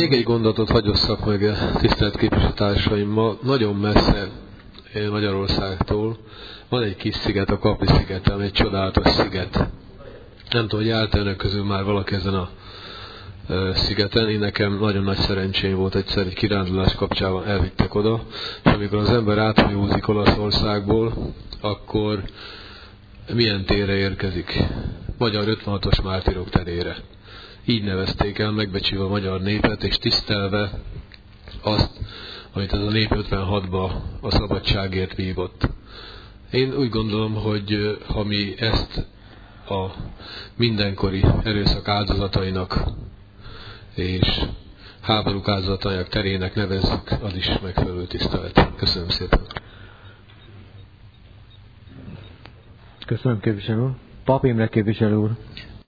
Még egy gondolatot hagyosszak meg, tisztelt képviselőtársaim. Ma nagyon messze Magyarországtól van egy kis sziget, a Kapri-sziget, ami egy csodálatos sziget. Nem tudom, hogy állt önök közül már valaki ezen a szigeten. Én nekem nagyon nagy szerencsém volt, egyszer egy kirándulás kapcsán elvittek oda, és amikor az ember áthajózik Olaszországból, akkor milyen térre érkezik? Magyar 56-os mártírok terére. Így nevezték el, megbecsülve a magyar népet, és tisztelve azt, amit ez a nép 56-ba a szabadságért vívott. Én úgy gondolom, hogy ha mi ezt a mindenkori erőszak áldozatainak és háborúk áldozatainak terének nevezzük, az is megfelelő tisztelet. Köszönöm szépen. Köszönöm, képviselő úr. Pap Imre képviselő úr.